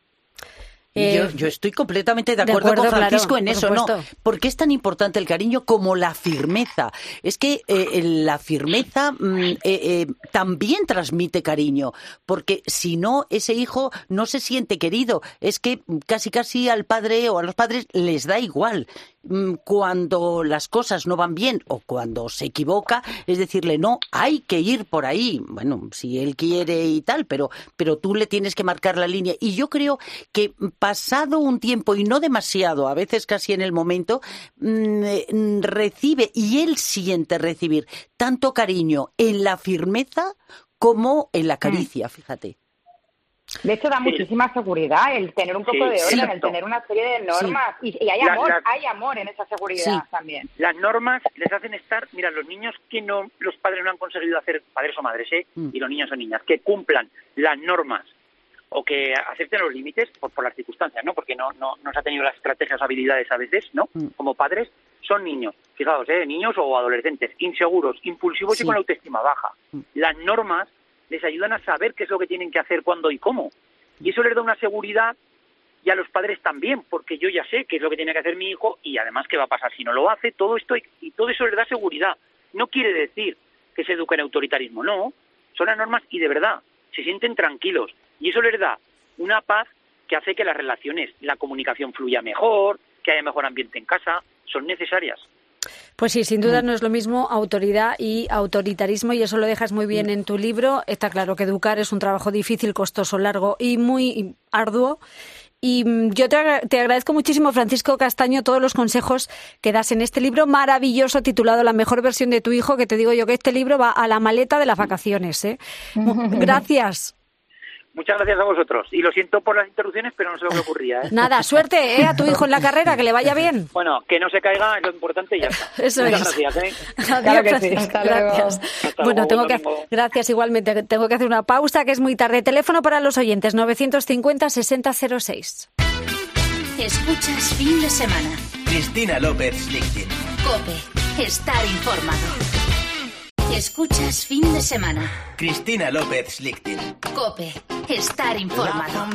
Eh, yo, yo estoy completamente de acuerdo, de acuerdo con Francisco, claro, en eso, ¿no? ¿Por qué es tan importante el cariño como la firmeza? Es que eh, la firmeza eh, eh, también transmite cariño, porque si no, ese hijo no se siente querido. Es que casi casi al padre o a los padres les da igual. Cuando las cosas no van bien o cuando se equivoca, es decirle, no, hay que ir por ahí. Bueno, si él quiere y tal, pero, pero tú le tienes que marcar la línea. Y yo creo que pasado un tiempo, y no demasiado, a veces casi en el momento, mmm, recibe, y él siente recibir tanto cariño en la firmeza como en la caricia, fíjate. De hecho, da muchísima seguridad el tener un poco sí, de orden, sí, el tener una serie de normas. Sí. Y, y hay amor, la, la, hay amor en esa seguridad sí. también. Las normas les hacen estar, mira, los niños que no, los padres no han conseguido hacer, padres o madres, ¿eh? Mm. Y los niños o niñas, que cumplan las normas o que acepten los límites por, por las circunstancias, ¿no? Porque no, no, no se ha tenido las estrategias, habilidades a veces, ¿no? Mm. Como padres, son niños, fijaos, ¿eh? Niños o adolescentes, inseguros, impulsivos sí. y con la autoestima baja. Mm. Las normas les ayudan a saber qué es lo que tienen que hacer, cuándo y cómo. Y eso les da una seguridad, y a los padres también, porque yo ya sé qué es lo que tiene que hacer mi hijo y además qué va a pasar si no lo hace. Todo esto y todo eso les da seguridad. No quiere decir que se eduque en autoritarismo, no. Son las normas y de verdad se sienten tranquilos. Y eso les da una paz que hace que las relaciones, la comunicación fluya mejor, que haya mejor ambiente en casa. Son necesarias. Pues sí, sin duda no es lo mismo autoridad y autoritarismo, y eso lo dejas muy bien en tu libro. Está claro que educar es un trabajo difícil, costoso, largo y muy arduo. Y yo te, te agradezco muchísimo, Francisco Castaño, todos los consejos que das en este libro maravilloso titulado La mejor versión de tu hijo, que te digo yo que este libro va a la maleta de las vacaciones, ¿eh? Gracias. Muchas gracias a vosotros. Y lo siento por las interrupciones, pero no sé lo que ocurría, ¿eh? Nada, suerte, ¿eh? A tu hijo en la carrera, que le vaya bien. Bueno, que no se caiga es lo importante y ya está. Eso Muchas es. gracias, ¿eh? Adiós, claro que sí. Hasta gracias. Hasta bueno, luego, tengo que gracias igualmente. Tengo que hacer una pausa, que es muy tarde. Teléfono para los oyentes, novecientos cincuenta, sesenta cero seis. Escuchas Fin de Semana. Cristina López Lichtin. COPE. Estar informado. Escuchas Fin de Semana. Cristina López Lichtin. COPE. Estar informado.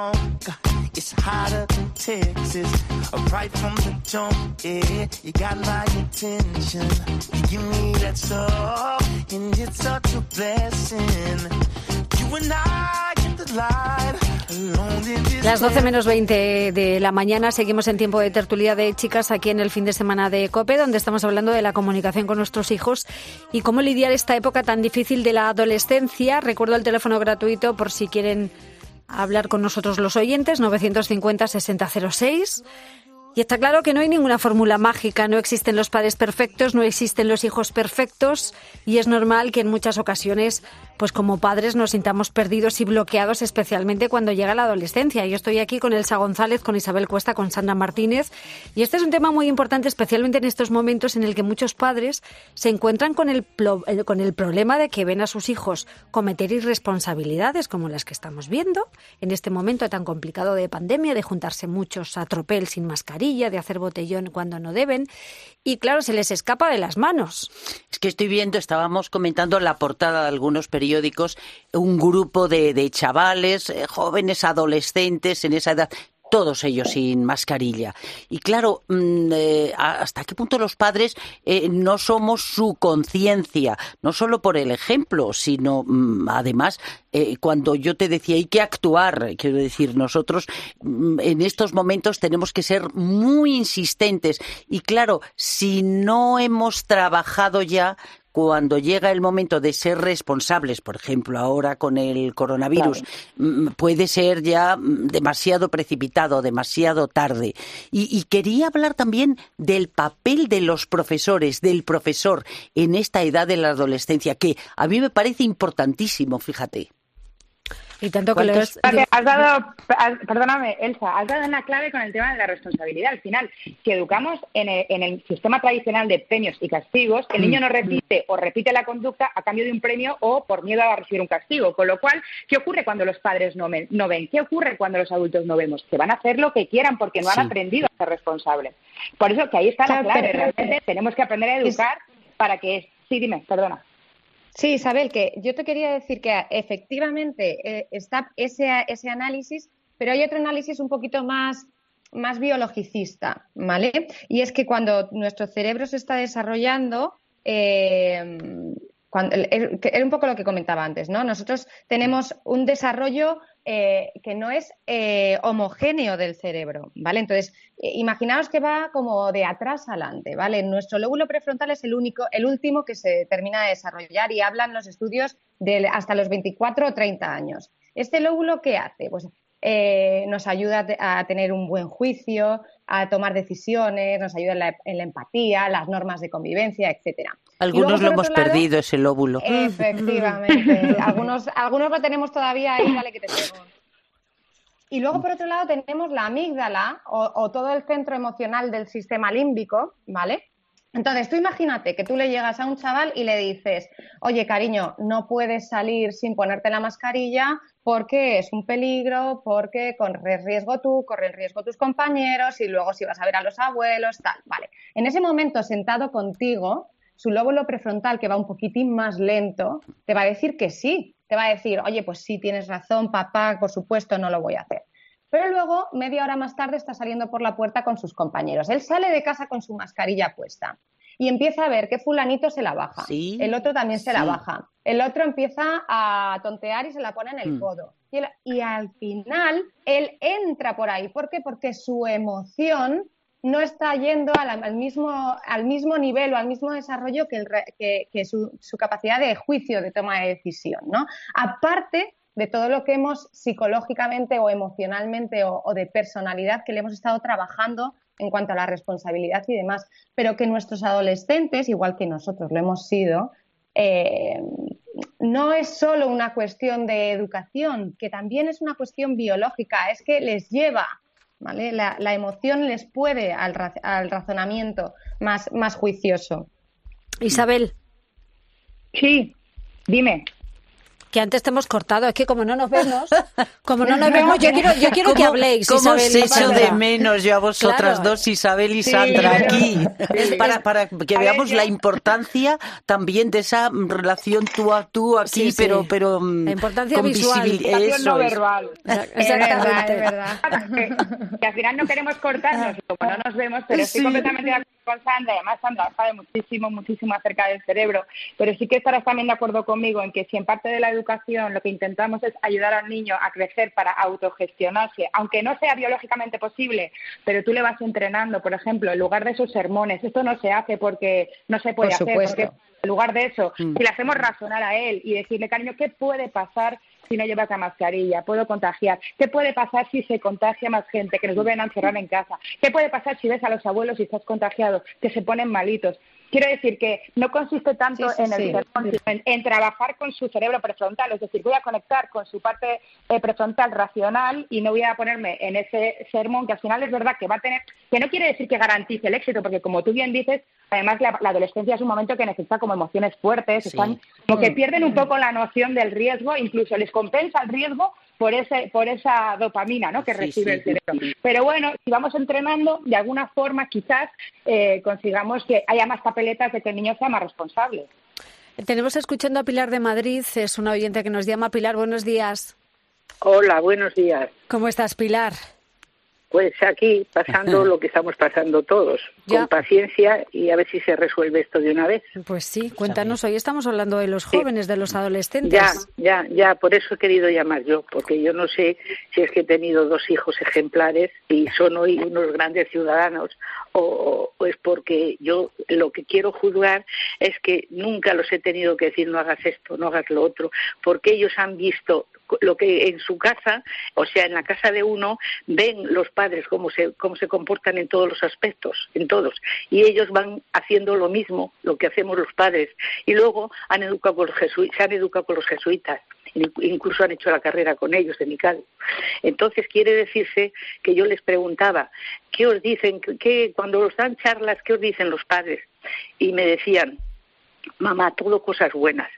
It's hotter than Texas, right from the jump, yeah, you got my attention, you give me that stuff, and it's such a blessing, you and I get the light. Las doce menos veinte de la mañana, seguimos en tiempo de tertulia de chicas aquí en el Fin de Semana de COPE, donde estamos hablando de la comunicación con nuestros hijos y cómo lidiar esta época tan difícil de la adolescencia. Recuerdo el teléfono gratuito por si quieren hablar con nosotros los oyentes, novecientos cincuenta, sesenta cero seis. Y está claro que no hay ninguna fórmula mágica, no existen los padres perfectos, no existen los hijos perfectos, y es normal que en muchas ocasiones, pues como padres, nos sintamos perdidos y bloqueados, especialmente cuando llega la adolescencia. Yo estoy aquí con Elsa González, con Isabel Cuesta, con Sandra Martínez, y este es un tema muy importante, especialmente en estos momentos en el que muchos padres se encuentran con el, con el problema de que ven a sus hijos cometer irresponsabilidades como las que estamos viendo en este momento tan complicado de pandemia, de juntarse muchos a tropel sin mascarilla, de hacer botellón cuando no deben, y claro, se les escapa de las manos. Es que estoy viendo, estábamos comentando la portada de algunos periódicos, un grupo de, de chavales, eh, jóvenes, adolescentes en esa edad, todos ellos sin mascarilla. Y claro, eh, ¿hasta qué punto los padres eh, no somos su conciencia? No solo por el ejemplo, sino mm, además, eh, cuando yo te decía hay que actuar, quiero decir, nosotros mm, en estos momentos tenemos que ser muy insistentes. Y claro, si no hemos trabajado ya, cuando llega el momento de ser responsables, por ejemplo, ahora con el coronavirus, claro, puede ser ya demasiado precipitado, demasiado tarde. Y, y quería hablar también del papel de los profesores, del profesor en esta edad de la adolescencia, que a mí me parece importantísimo, fíjate. Y tanto que lo es... Has dado, has, perdóname, Elsa, has dado una clave con el tema de la responsabilidad. Al final, si educamos en el, en el sistema tradicional de premios y castigos, el niño no repite o repite la conducta a cambio de un premio o por miedo a recibir un castigo. Con lo cual, ¿qué ocurre cuando los padres no ven? No ven? ¿Qué ocurre cuando los adultos no vemos? Que van a hacer lo que quieran porque no han sí. aprendido a ser responsables. Por eso que ahí está la clave. Realmente tenemos que aprender a educar para que... Sí, dime, perdona. Sí, Isabel, que yo te quería decir que efectivamente eh, está ese, ese análisis, pero hay otro análisis un poquito más, más biologicista, ¿vale? Y es que cuando nuestro cerebro se está desarrollando, eh, cuando, era un poco lo que comentaba antes, ¿no? Nosotros tenemos un desarrollo eh, que no es eh, homogéneo del cerebro, ¿vale? Entonces, eh, imaginaos que va como de atrás adelante, ¿vale? Nuestro lóbulo prefrontal es el único, el último que se termina de desarrollar y hablan los estudios de hasta los veinticuatro o treinta años. ¿Este lóbulo qué hace? Pues eh, nos ayuda a tener un buen juicio, a tomar decisiones, nos ayuda en la, en la empatía, las normas de convivencia, etcétera. Algunos luego, lo hemos lado, perdido, ese lóbulo. Efectivamente. algunos, algunos lo tenemos todavía ahí, dale que te tengo. Y luego, por otro lado, tenemos la amígdala o, o todo el centro emocional del sistema límbico, ¿vale? Entonces, tú imagínate que tú le llegas a un chaval y le dices, oye, cariño, no puedes salir sin ponerte la mascarilla porque es un peligro, porque corres riesgo tú, corren riesgo tus compañeros y luego si vas a ver a los abuelos, tal. Vale. En ese momento, sentado contigo, su lóbulo prefrontal, que va un poquitín más lento, te va a decir que sí. Te va a decir, oye, pues sí, tienes razón, papá, por supuesto, no lo voy a hacer. Pero luego, media hora más tarde, está saliendo por la puerta con sus compañeros. Él sale de casa con su mascarilla puesta y empieza a ver que fulanito se la baja. ¿Sí? El otro también se sí. la baja. El otro empieza a tontear y se la pone en el mm. codo. Y, él, y al final, él entra por ahí. ¿Por qué? Porque su emoción no está yendo al, al, mismo, al mismo nivel o al mismo desarrollo que, el, que, que su, su capacidad de juicio, de toma de decisión, ¿no? Aparte de todo lo que hemos psicológicamente o emocionalmente o, o de personalidad que le hemos estado trabajando en cuanto a la responsabilidad y demás, pero que nuestros adolescentes, igual que nosotros lo hemos sido, eh, no es solo una cuestión de educación, que también es una cuestión biológica, es que les lleva, ¿vale? La, la emoción les puede al, al razonamiento más, más juicioso. Isabel. Sí, dime. Que antes te hemos cortado, es que como no nos vemos, como no nos vemos, yo quiero, yo quiero que habléis, ¿cómo Isabel os echo de menos yo a vosotras claro. dos, Isabel y Sandra, sí, aquí? Es para, para que veamos ver, la importancia también de esa relación tú a tú aquí, sí, sí. pero pero la importancia con visual, eso no verbal. Exactamente, es verdad. Que, que al final no queremos cortarnos, como no nos vemos, pero estoy sí. completamente de acuerdo con Sandra, y además Sandra sabe muchísimo, muchísimo acerca del cerebro, pero sí que estarás también de acuerdo conmigo en que si en parte de la educación lo que intentamos es ayudar al niño a crecer para autogestionarse, aunque no sea biológicamente posible, pero tú le vas entrenando, por ejemplo, en lugar de esos sermones, esto no se hace porque no se puede hacer, porque en lugar de eso, mm. si le hacemos razonar a él y decirle, cariño, ¿qué puede pasar si no llevas la mascarilla? ¿Puedo contagiar? ¿Qué puede pasar si se contagia más gente, que nos vuelven a encerrar en casa? ¿Qué puede pasar si ves a los abuelos y estás contagiado, que se ponen malitos? Quiero decir que no consiste tanto sí, sí, en el sí. sermón, sino en, en trabajar con su cerebro prefrontal, es decir, voy a conectar con su parte eh, prefrontal racional y no voy a ponerme en ese sermón que al final es verdad que va a tener, que no quiere decir que garantice el éxito, porque como tú bien dices, además la, la adolescencia es un momento que necesita como emociones fuertes, sí. están como que pierden un poco la noción del riesgo, incluso les compensa el riesgo por ese por esa dopamina, ¿no?, que sí, recibe sí, el cerebro. Sí. Pero bueno, si vamos entrenando, de alguna forma quizás eh, consigamos que haya más papeletas de que el niño sea más responsable. Tenemos escuchando a Pilar de Madrid, es una oyente que nos llama. Pilar, buenos días. Hola, buenos días. ¿Cómo estás, Pilar? Pues aquí, pasando lo que estamos pasando todos, ya. Con paciencia y a ver si se resuelve esto de una vez. Pues sí, cuéntanos, hoy estamos hablando de los jóvenes, sí. de los adolescentes. Ya, ya, ya, por eso he querido llamar yo, porque yo no sé si es que he tenido dos hijos ejemplares y son hoy unos grandes ciudadanos, o, o es porque yo lo que quiero juzgar es que nunca los he tenido que decir no hagas esto, no hagas lo otro, porque ellos han visto lo que en su casa, o sea, en la casa de uno, ven los padres cómo se cómo se comportan en todos los aspectos, en todos, y ellos van haciendo lo mismo, lo que hacemos los padres, y luego han educado con los jesuí- se han educado con los jesuitas, incluso han hecho la carrera con ellos de Mical. Entonces quiere decirse que yo les preguntaba, ¿qué os dicen? ¿Qué, cuando os dan charlas, qué os dicen los padres? Y me decían, mamá, todo cosas buenas.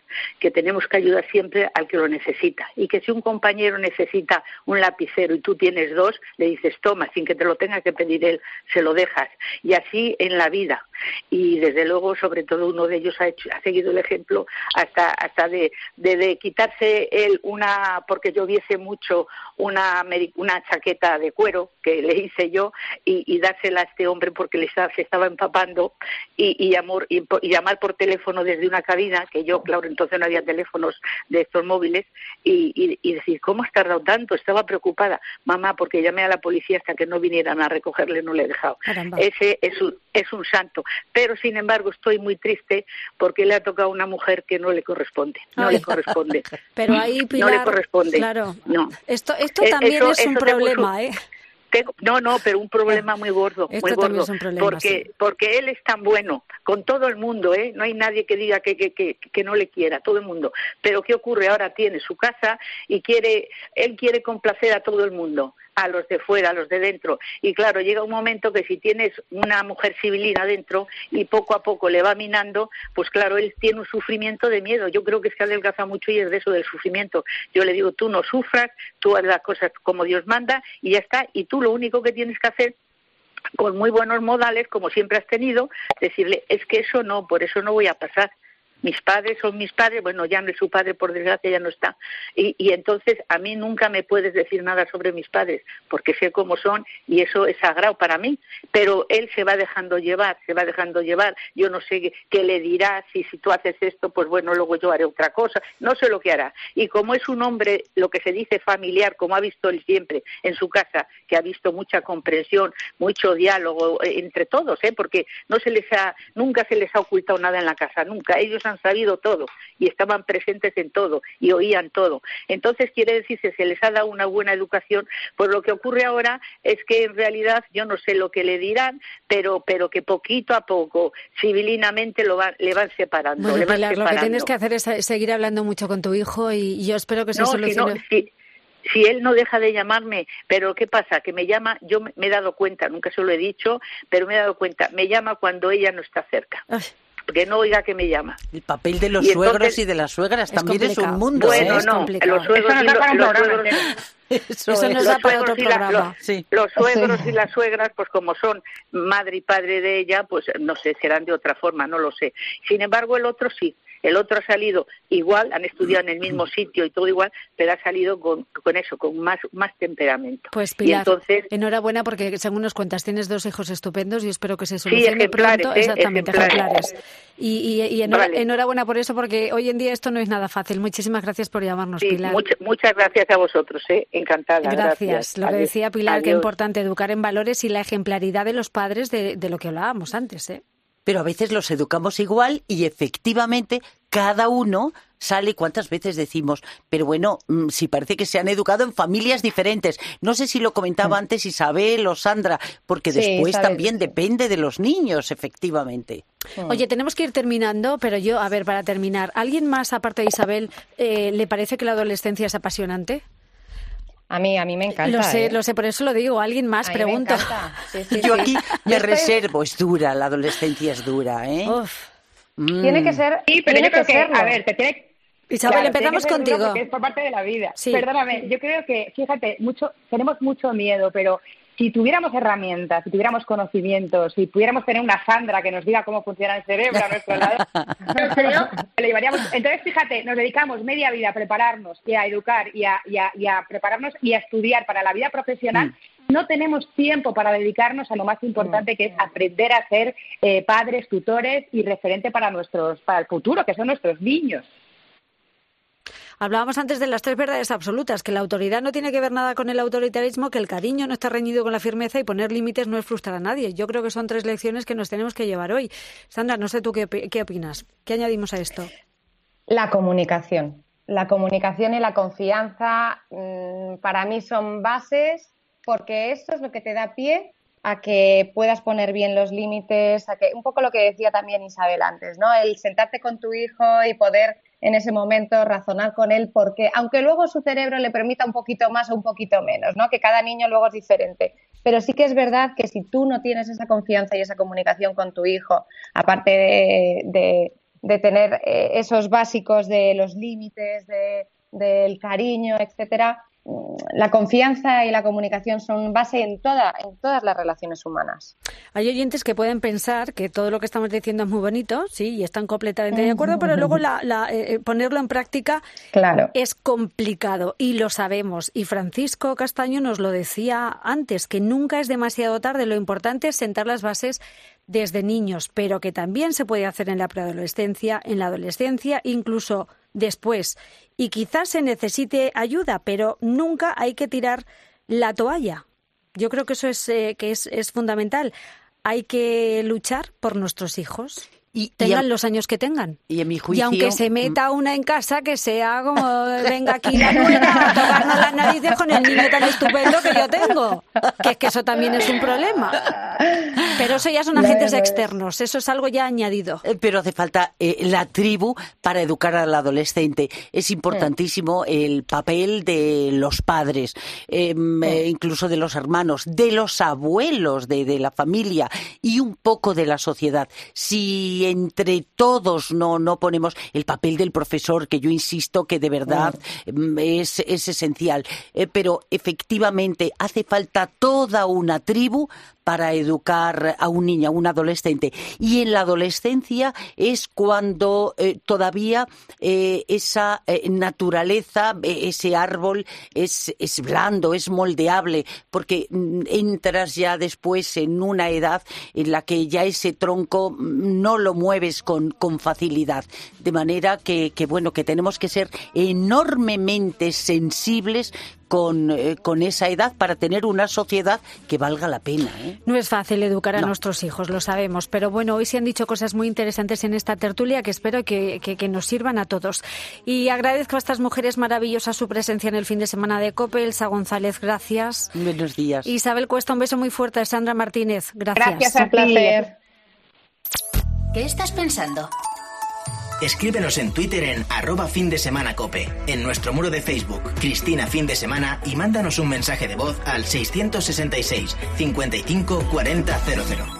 que tenemos que ayudar siempre al que lo necesita y que si un compañero necesita un lapicero y tú tienes dos, le dices toma, sin que te lo tenga que pedir él, se lo dejas. Y así en la vida. Y desde luego, sobre todo, uno de ellos ha, hecho, ha seguido el ejemplo hasta hasta de, de, de quitarse él una, porque lloviese mucho, una, una chaqueta de cuero que le hice yo y, y dársela a este hombre porque le estaba, se estaba empapando y, y, llamó, y, y llamar por teléfono desde una cabina, que yo, claro, entonces no había teléfonos de estos móviles, y, y, y decir, ¿cómo has tardado tanto? Estaba preocupada, mamá, porque llamé a la policía hasta que no vinieran a recogerle, no le he dejado. Caramba. Ese es un, es un santo. Pero, sin embargo, estoy muy triste porque le ha tocado a una mujer que no le corresponde. No Ay. le corresponde. Pero ahí, Pilar, no le corresponde. Claro. No. Esto, esto también eso, es un problema, ¿eh? Tengo, no, no, pero un problema muy gordo, Esto muy gordo, es un problema, porque sí. porque él es tan bueno con todo el mundo, ¿eh? No hay nadie que diga que, que que que no le quiera, todo el mundo. Pero ¿qué ocurre? Ahora tiene su casa y quiere, él quiere complacer a todo el mundo, a los de fuera, a los de dentro. Y claro, llega un momento que si tienes una mujer civilina dentro y poco a poco le va minando, pues claro, él tiene un sufrimiento de miedo. Yo creo que se adelgaza mucho y es de eso, del sufrimiento. Yo le digo, tú no sufras, tú haz las cosas como Dios manda y ya está. Y tú lo único que tienes que hacer, con muy buenos modales, como siempre has tenido, decirle, es que eso no, por eso no voy a pasar. Mis padres son mis padres, bueno, ya no es su padre, por desgracia ya no está. Y, y entonces a mí nunca me puedes decir nada sobre mis padres, porque sé cómo son y eso es sagrado para mí. Pero él se va dejando llevar, se va dejando llevar. Yo no sé qué, qué le dirá, si, si tú haces esto, pues bueno, luego yo haré otra cosa. No sé lo que hará. Y como es un hombre, lo que se dice familiar, como ha visto él siempre en su casa, que ha visto mucha comprensión, mucho diálogo entre todos, ¿eh? Porque no se les ha, nunca se les ha ocultado nada en la casa, nunca. Ellos han sabido todo y estaban presentes en todo y oían todo. Entonces quiere decir que se les ha dado una buena educación. Pues lo que ocurre ahora es que en realidad yo no sé lo que le dirán, pero pero que poquito a poco, civilinamente lo van, le van separando. Bueno, le van Pilar, separando. Lo que tienes que hacer es seguir hablando mucho con tu hijo y yo espero que se no, solucione. Si no, si, si él no deja de llamarme, pero ¿qué pasa? Que me llama, yo me he dado cuenta, nunca se lo he dicho, pero me he dado cuenta, me llama cuando ella no está cerca. Ay. Que no oiga que me llama. El papel de los y suegros entonces, y de las suegras también es un mundo. Bueno, ¿eh? no, los suegros y los, los suegros... Eso, Eso nos da para otro programa. La, los, sí. los suegros sí. y las suegras, pues como son madre y padre de ella, pues no sé, serán de otra forma, no lo sé. Sin embargo, el otro sí. El otro ha salido igual, han estudiado en el mismo sitio y todo igual, pero ha salido con, con eso, con más, más temperamento. Pues Pilar, y entonces, enhorabuena porque según nos cuentas tienes dos hijos estupendos y espero que se solucione sí, pronto. ¿eh? Exactamente, ejemplares. ejemplares. Y, y, y enhora, vale. enhorabuena por eso porque hoy en día esto no es nada fácil. Muchísimas gracias por llamarnos, sí, Pilar. Much, muchas gracias a vosotros, ¿eh? Encantada. Gracias. gracias. Lo que Adiós. decía Pilar, Adiós. que es importante educar en valores y la ejemplaridad de los padres de, de lo que hablábamos antes, ¿eh? Pero a veces los educamos igual y efectivamente cada uno sale, ¿cuántas veces decimos? Pero bueno, si parece que se han educado en familias diferentes. No sé si lo comentaba sí. antes Isabel o Sandra, porque sí, después Isabel. también depende de los niños, efectivamente. Oye, tenemos que ir terminando, pero yo, a ver, para terminar, ¿alguien más, aparte de Isabel, eh, le parece que la adolescencia es apasionante? A mí, a mí me encanta. Lo sé, ¿eh? lo sé, por eso lo digo. ¿Alguien más? Pregunto. Sí, sí, Yo sí. aquí me Estoy... reservo, es dura, la adolescencia es dura, ¿eh? Uf. Mm. Tiene que ser, sí, pero tiene yo creo que, que serlo. a ver, te tiene que... Isabel, claro, empezamos tiene que contigo. Porque es por parte de la vida. Sí. Perdóname, yo creo que, fíjate, mucho, tenemos mucho miedo, pero si tuviéramos herramientas, si tuviéramos conocimientos, si pudiéramos tener una Sandra que nos diga cómo funciona el cerebro a nuestro lado, yo creo que le llevaríamos. Entonces, fíjate, nos dedicamos media vida a prepararnos y a educar y a, y a, y a prepararnos y a estudiar para la vida profesional. Mm. No tenemos tiempo para dedicarnos a lo más importante, mm. que es aprender a ser eh, padres, tutores y referente para nuestros, para el futuro, que son nuestros niños. Hablábamos antes de las tres verdades absolutas, que la autoridad no tiene que ver nada con el autoritarismo, que el cariño no está reñido con la firmeza y poner límites no es frustrar a nadie. Yo creo que son tres lecciones que nos tenemos que llevar hoy. Sandra, no sé tú qué, qué opinas. ¿Qué añadimos a esto? La comunicación. La comunicación y la confianza mmm, para mí son bases porque eso es lo que te da pie a que puedas poner bien los límites, a que un poco lo que decía también Isabel antes, ¿no? El sentarte con tu hijo y poder en ese momento razonar con él, porque aunque luego su cerebro le permita un poquito más o un poquito menos, ¿no? Que cada niño luego es diferente, pero sí que es verdad que si tú no tienes esa confianza y esa comunicación con tu hijo, aparte de, de, de tener eh, esos básicos de los límites, de, del cariño, etcétera. La confianza y la comunicación son base en, toda, en todas las relaciones humanas. Hay oyentes que pueden pensar que todo lo que estamos diciendo es muy bonito, sí, y están completamente de acuerdo, pero luego la, la, eh, ponerlo en práctica claro. es complicado y lo sabemos. Y Francisco Castaño nos lo decía antes, que nunca es demasiado tarde, lo importante es sentar las bases desde niños, pero que también se puede hacer en la preadolescencia, en la adolescencia, incluso después. Y quizás se necesite ayuda, pero nunca hay que tirar la toalla. Yo creo que eso es, eh, que es, es fundamental. Hay que luchar por nuestros hijos. Y, tengan y a, los años que tengan. Y en mi juicio... Y aunque se meta una en casa, que sea como, venga aquí la nuera a tocarnos las narices con el niño tan estupendo que yo tengo. Que es que eso también es un problema. Pero eso ya son agentes no, no externos, eso es algo ya añadido. Pero hace falta eh, la tribu para educar al adolescente. Es importantísimo sí. el papel de los padres, eh, sí. eh, incluso de los hermanos, de los abuelos, de, de la familia y un poco de la sociedad. Si entre todos no, no ponemos el papel del profesor, que yo insisto que de verdad mm. es, es esencial, eh, pero efectivamente hace falta toda una tribu para educar a un niño, a un adolescente. Y en la adolescencia es cuando eh, todavía eh, esa eh, naturaleza, eh, ese árbol es, es blando, es moldeable, porque mm, entras ya después en una edad en la que ya ese tronco no lo mueves con, con facilidad. De manera que, que, bueno, que tenemos que ser enormemente sensibles Con, eh, con esa edad para tener una sociedad que valga la pena, ¿eh? No es fácil educar a no. nuestros hijos, lo sabemos, pero bueno, hoy se han dicho cosas muy interesantes en esta tertulia que espero que, que, que nos sirvan a todos. Y agradezco a estas mujeres maravillosas su presencia en el fin de semana de COPE. Elsa González, gracias. Buenos días. Isabel Cuesta, un beso muy fuerte. Sandra Martínez, gracias. Gracias, a placer. ¿Qué estás pensando? Escríbenos en Twitter en arroba fin de semana cope, en nuestro muro de Facebook, Cristina Fin de Semana, y mándanos un mensaje de voz al seiscientos sesenta y seis, cincuenta y cinco, cuarenta, cero cero.